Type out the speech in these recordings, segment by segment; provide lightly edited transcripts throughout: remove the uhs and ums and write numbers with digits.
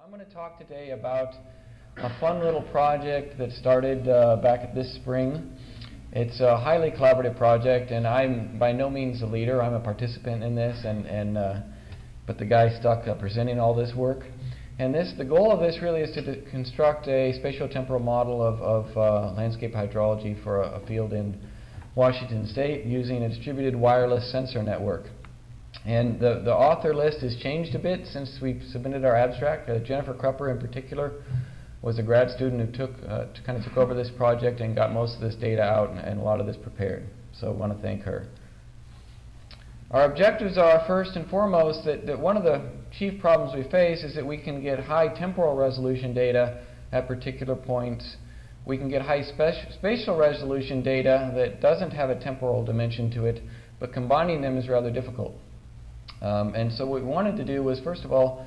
I'm going to talk today about a fun little project that started back this spring. It's a highly collaborative project, and I'm by no means the leader. I'm a participant in this, but the guy stuck presenting all this work. And the goal of this really is to construct a spatiotemporal model of landscape hydrology for a field in Washington State using a distributed wireless sensor network. And the author list has changed a bit since we submitted our abstract. Jennifer Krupper, in particular, was a grad student who kind of took over this project and got most of this data out and a lot of this prepared. So I want to thank her. Our objectives are, first and foremost, that one of the chief problems we face is that we can get high temporal resolution data at particular points. We can get high spatial resolution data that doesn't have a temporal dimension to it, but combining them is rather difficult. And so what we wanted to do was, first of all,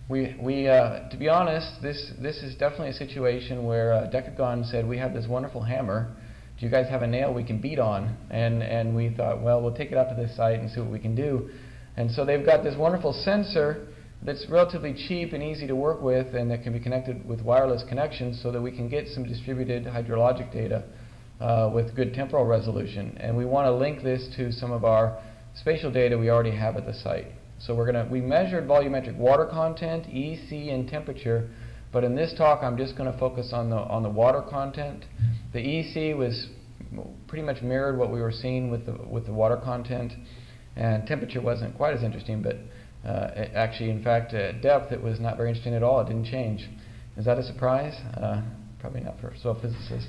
to be honest, this is definitely a situation where Decagon said, we have this wonderful hammer. Do you guys have a nail we can beat on? And we thought, well, we'll take it out to this site and see what we can do. And so they've got this wonderful sensor that's relatively cheap and easy to work with, and that can be connected with wireless connections so that we can get some distributed hydrologic data with good temporal resolution. And we want to link this to some of our spatial data we already have at the site. So we measured volumetric water content, EC, and temperature, but in this talk I'm just going to focus on the water content. The EC was pretty much mirrored what we were seeing with the water content, and temperature wasn't quite as interesting, but actually, in fact, at depth it was not very interesting at all. It didn't change. Is that a surprise? Probably not for a soil physicist.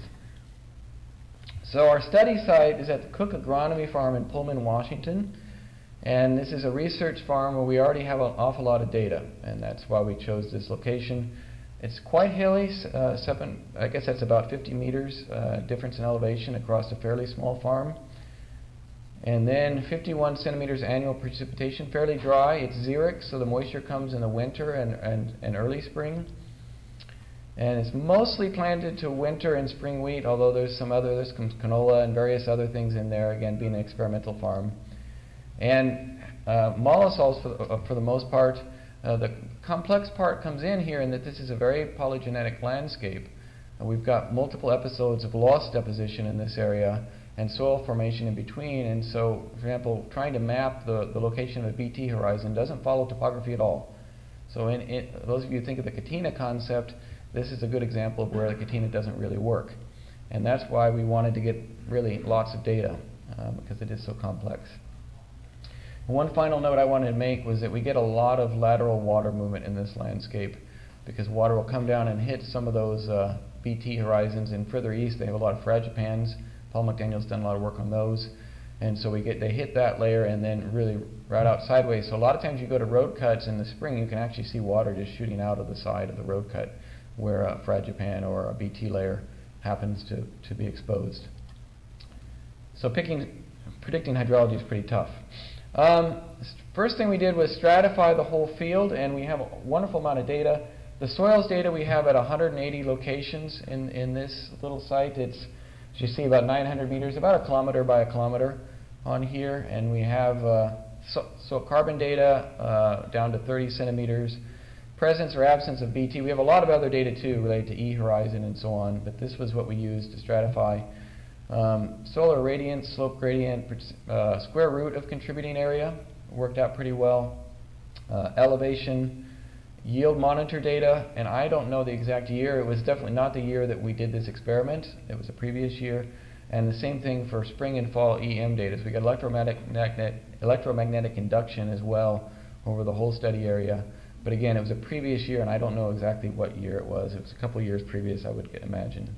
So our study site is at the Cook Agronomy Farm in Pullman, Washington. And this is a research farm where we already have an awful lot of data, and that's why we chose this location. It's quite hilly, I guess that's about 50 meters difference in elevation across a fairly small farm. And then 51 centimeters annual precipitation, fairly dry. It's xeric, so the moisture comes in the winter and early spring. And it's mostly planted to winter and spring wheat, although there's canola and various other things in there, again being an experimental farm. And mollisols, for the most part, the complex part comes in here in that this is a very polygenetic landscape. We've got multiple episodes of loss deposition in this area and soil formation in between. And so, for example, trying to map the location of a BT horizon doesn't follow topography at all. So those of you who think of the Katina concept, this is a good example of where the Katina doesn't really work. And that's why we wanted to get really lots of data, because it is so complex. One final note I wanted to make was that we get a lot of lateral water movement in this landscape, because water will come down and hit some of those BT horizons, and further east they have a lot of fragipans. Paul McDaniel's done a lot of work on those, and so they hit that layer and then really right out sideways. So a lot of times you go to road cuts in the spring, you can actually see water just shooting out of the side of the road cut where a fragipan or a BT layer happens to be exposed. So predicting hydrology is pretty tough. First thing we did was stratify the whole field, and we have a wonderful amount of data. The soils data we have at 180 locations in this little site. It's, as you see, about 900 meters, about a kilometer by a kilometer on here, and we have so carbon data down to 30 centimeters, presence or absence of BT. We have a lot of other data too related to E horizon and so on, but this was what we used to stratify. Solar irradiance, slope gradient, square root of contributing area worked out pretty well. Elevation, yield monitor data, and I don't know the exact year. It was definitely not the year that we did this experiment. It was a previous year. And the same thing for spring and fall EM data. So we got electromagnetic induction as well over the whole study area. But again, it was a previous year, and I don't know exactly what year it was. It was a couple of years previous, I would imagine.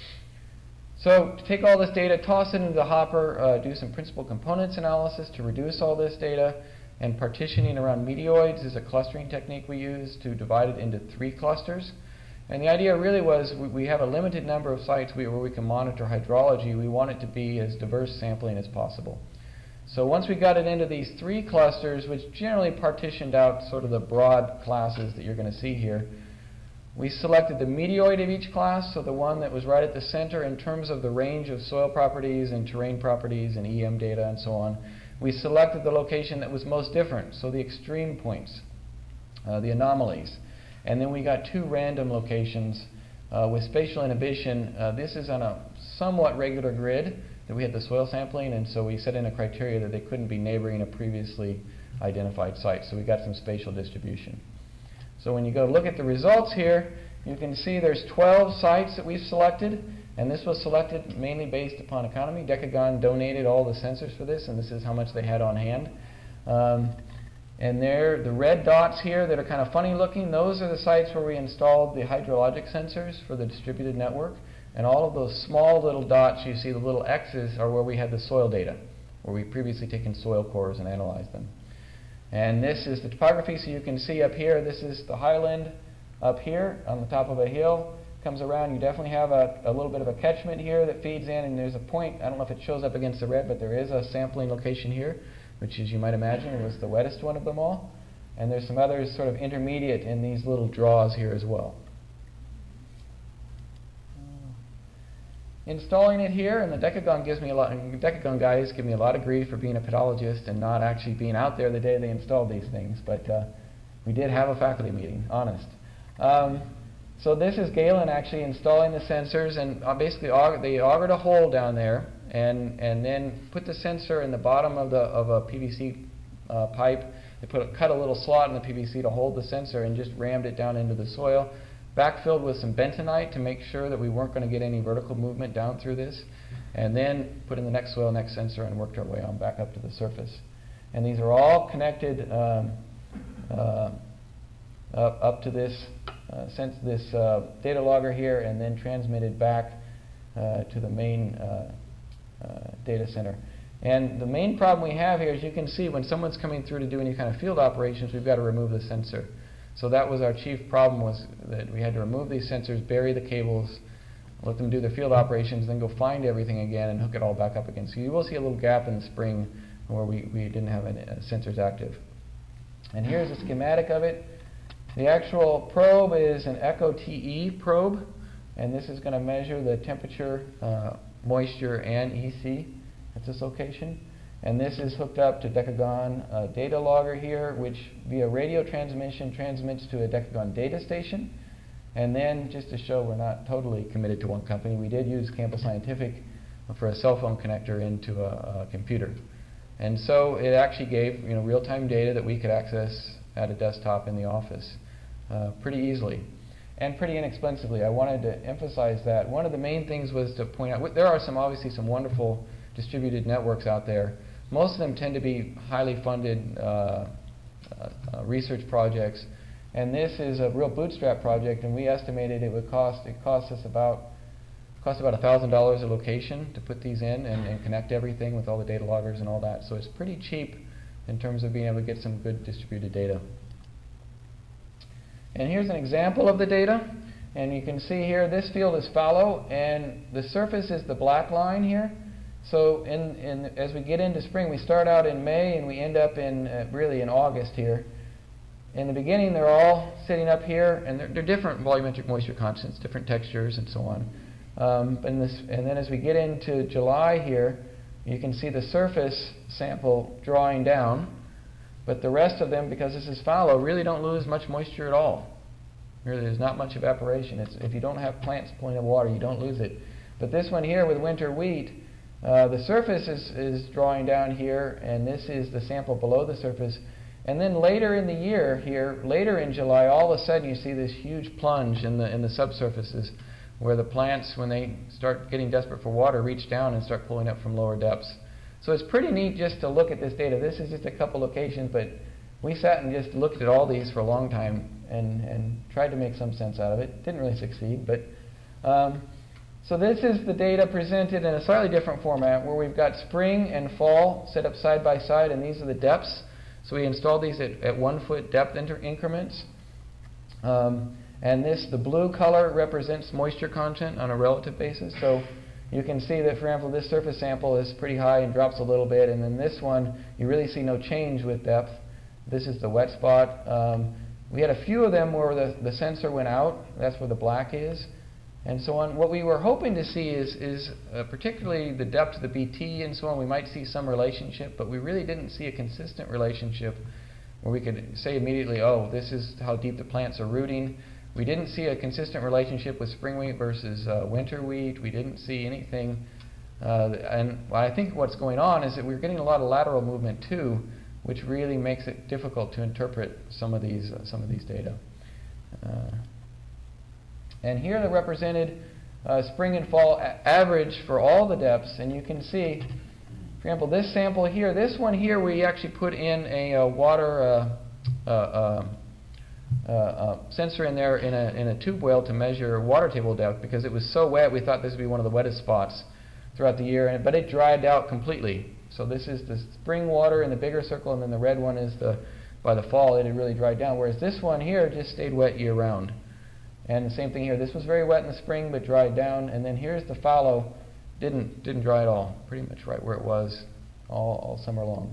So to take all this data, toss it into the hopper, do some principal components analysis to reduce all this data, and partitioning around meteoids is a clustering technique we use to divide it into 3 clusters. And the idea really was we have a limited number of sites where we can monitor hydrology. We want it to be as diverse sampling as possible. So once we got it into these 3 clusters, which generally partitioned out sort of the broad classes that you're going to see here, we selected the meteoid of each class, so the one that was right at the center in terms of the range of soil properties and terrain properties and EM data and so on. We selected the location that was most different, so the extreme points, the anomalies. And then we got 2 random locations with spatial inhibition. This is on a somewhat regular grid that we had the soil sampling, and so we set in a criteria that they couldn't be neighboring a previously identified site. So we got some spatial distribution. So when you go look at the results here, you can see there's 12 sites that we've selected, and this was selected mainly based upon economy. Decagon donated all the sensors for this, and this is how much they had on hand. And there, the red dots here that are kind of funny looking, those are the sites where we installed the hydrologic sensors for the distributed network. And all of those small little dots, you see the little X's, are where we had the soil data, where we previously taken soil cores and analyzed them. And this is the topography, so you can see up here, this is the highland up here on the top of a hill. Comes around, you definitely have a little bit of a catchment here that feeds in, and there's a point, I don't know if it shows up against the red, but there is a sampling location here, which, as you might imagine, was the wettest one of them all. And there's some others sort of intermediate in these little draws here as well. Installing it here, and the Decagon Decagon guys give me a lot of grief for being a pedologist and not actually being out there the day they installed these things, but we did have a faculty meeting, honest. So this is Galen actually installing the sensors, and basically they augered a hole down there and then put the sensor in the bottom of a PVC pipe. They cut a little slot in the PVC to hold the sensor and just rammed it down into the soil. Backfilled with some bentonite to make sure that we weren't going to get any vertical movement down through this, and then put in the next soil, next sensor, and worked our way on back up to the surface. And these are all connected up to this data logger here, and then transmitted back to the main data center. And the main problem we have here, as you can see, when someone's coming through to do any kind of field operations, we've got to remove the sensor. So that was our chief problem, was that we had to remove these sensors, bury the cables, let them do their field operations, then go find everything again and hook it all back up again. So you will see a little gap in the spring where we didn't have any sensors active. And here's a schematic of it. The actual probe is an Echo TE probe, and this is going to measure the temperature, moisture, and EC at this location. And this is hooked up to Decagon data logger here, which via radio transmission transmits to a Decagon data station. And then, just to show we're not totally committed to one company, we did use Campbell Scientific for a cell phone connector into a computer. And so it actually gave real-time data that we could access at a desktop in the office pretty easily and pretty inexpensively. I wanted to emphasize that. One of the main things was to point out, there are obviously some wonderful distributed networks out there. Most of them tend to be highly funded research projects, and this is a real bootstrap project, and we estimated it cost us about $1,000 a location to put these in and connect everything with all the data loggers and all that. So it's pretty cheap in terms of being able to get some good distributed data. And here's an example of the data, and you can see here this field is fallow, and the surface is the black line here. So as we get into spring, we start out in May and we end up really in August here. In the beginning, they're all sitting up here, and they're different volumetric moisture constants, different textures, and so on. And then as we get into July here, you can see the surface sample drawing down, but the rest of them, because this is fallow, really don't lose much moisture at all. Really, there's not much evaporation. If you don't have plants pulling in water, you don't lose it. But this one here with winter wheat, the surface is drawing down here, and this is the sample below the surface. And then later in the year here, later in July, all of a sudden you see this huge plunge in the subsurfaces where the plants, when they start getting desperate for water, reach down and start pulling up from lower depths. So it's pretty neat just to look at this data. This is just a couple locations, but we sat and just looked at all these for a long time and tried to make some sense out of it. Didn't really succeed, but so this is the data presented in a slightly different format where we've got spring and fall set up side by side, and these are the depths. So we installed these at 1 foot depth increments. And the blue color represents moisture content on a relative basis. So you can see that, for example, this surface sample is pretty high and drops a little bit, and then this one, you really see no change with depth. This is the wet spot. We had a few of them where the sensor went out. That's where the black is, and so on. What we were hoping to see is particularly the depth of the BT and so on. We might see some relationship, but we really didn't see a consistent relationship where we could say immediately, oh, this is how deep the plants are rooting. We didn't see a consistent relationship with spring wheat versus winter wheat. We didn't see anything. And I think what's going on is that we're getting a lot of lateral movement too, which really makes it difficult to interpret some of these data. And here they're represented spring and fall average for all the depths, and you can see, for example, this sample here, this one here, we actually put in a water sensor in there in a tube well to measure water table depth, because it was so wet we thought this would be one of the wettest spots throughout the year, but it dried out completely. So this is the spring water in the bigger circle, and then the red one is by the fall it had really dried down, whereas this one here just stayed wet year round. And the same thing here. This was very wet in the spring but dried down, and then here's the fallow, didn't dry at all, pretty much right where it was all summer long.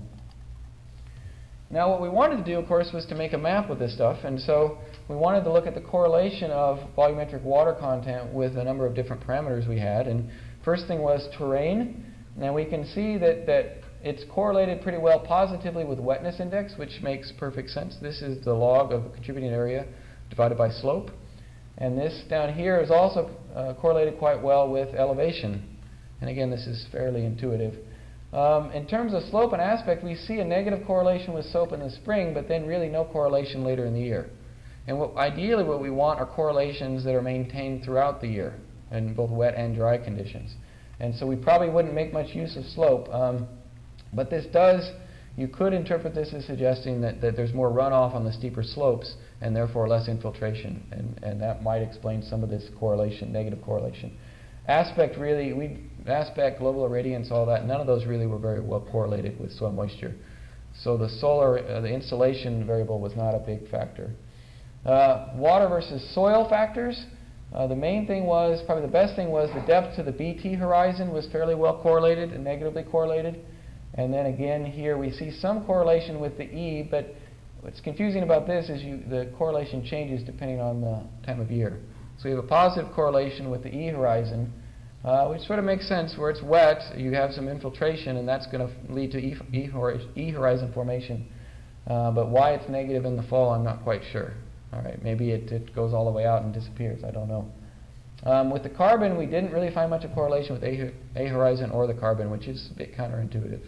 Now what we wanted to do, of course, was to make a map with this stuff, and so we wanted to look at the correlation of volumetric water content with a number of different parameters we had. And first thing was terrain. Now we can see that it's correlated pretty well positively with wetness index, which makes perfect sense. This is the log of a contributing area divided by slope. And this down here is also correlated quite well with elevation. And again, this is fairly intuitive. In terms of slope and aspect, we see a negative correlation with slope in the spring, but then really no correlation later in the year. And ideally what we want are correlations that are maintained throughout the year in both wet and dry conditions. And so we probably wouldn't make much use of slope. But this does, you could interpret this as suggesting that there's more runoff on the steeper slopes and therefore less infiltration. And that might explain some of this correlation, negative correlation. Aspect really, aspect, global irradiance, all that, none of those really were very well correlated with soil moisture. So the solar, the insolation variable was not a big factor. Water versus soil factors. The main thing was, probably the best thing was the depth to the BT horizon was fairly well correlated and negatively correlated. And then again here we see some correlation with the E, but what's confusing about this is the correlation changes depending on the time of year. So we have a positive correlation with the E horizon, which sort of makes sense. Where it's wet, you have some infiltration, and that's going to lead to E horizon formation. But why it's negative in the fall, I'm not quite sure. All right, maybe it goes all the way out and disappears. I don't know. With the carbon, we didn't really find much of correlation with A horizon or the carbon, which is a bit counterintuitive.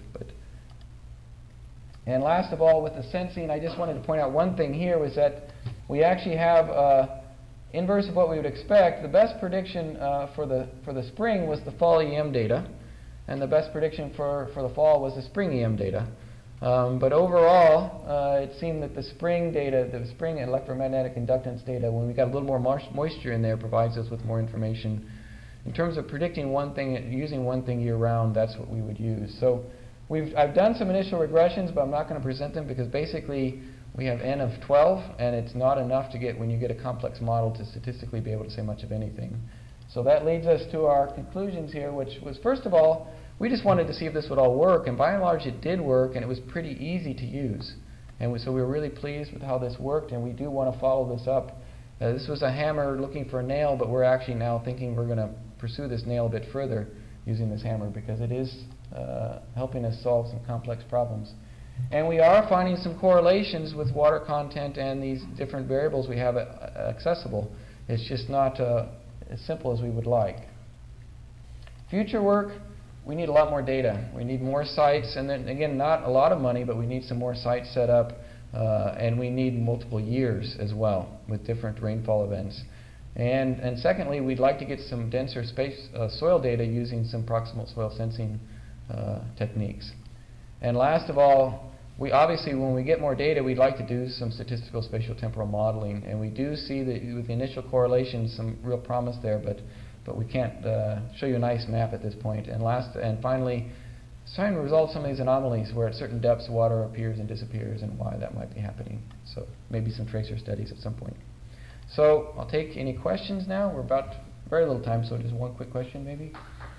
And last of all, with the sensing, I just wanted to point out one thing here was that we actually have inverse of what we would expect. The best prediction for the spring was the fall EM data, and the best prediction for the fall was the spring EM data. But overall, it seemed that the spring data, the spring electromagnetic inductance data, when we got a little more moisture in there, provides us with more information. In terms of predicting one thing, using one thing year-round, that's what we would use. So I've done some initial regressions, but I'm not going to present them because basically we have n of 12, and it's not enough to get, when you get a complex model, to statistically be able to say much of anything. So that leads us to our conclusions here, which was, first of all, we just wanted to see if this would all work, and by and large it did work, and it was pretty easy to use. And so we were really pleased with how this worked, and we do want to follow this up. This was a hammer looking for a nail, but we're actually now thinking we're going to pursue this nail a bit further using this hammer, because it is helping us solve some complex problems. And we are finding some correlations with water content and these different variables we have accessible. It's just not as simple as we would like. Future work, we need a lot more data. We need more sites, and then again, not a lot of money, but we need some more sites set up, and we need multiple years as well with different rainfall events. And secondly, we'd like to get some denser soil data using some proximal soil sensing techniques. And last of all, we obviously, when we get more data, we'd like to do some statistical spatial temporal modeling, and we do see that with the initial correlations some real promise there, but we can't show you a nice map at this point. And finally, trying to resolve some of these anomalies where at certain depths water appears and disappears and why that might be happening. So maybe some tracer studies at some point. So I'll take any questions now. We're about very little time, so just one quick question maybe.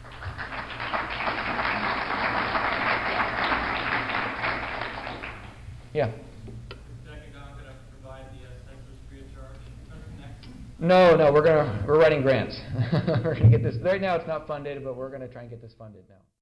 Yeah. Is Decagon going to provide the sensors free of charge? No, we're writing grants. We're going to get this. Right now it's not funded, but we're going to try and get this funded now.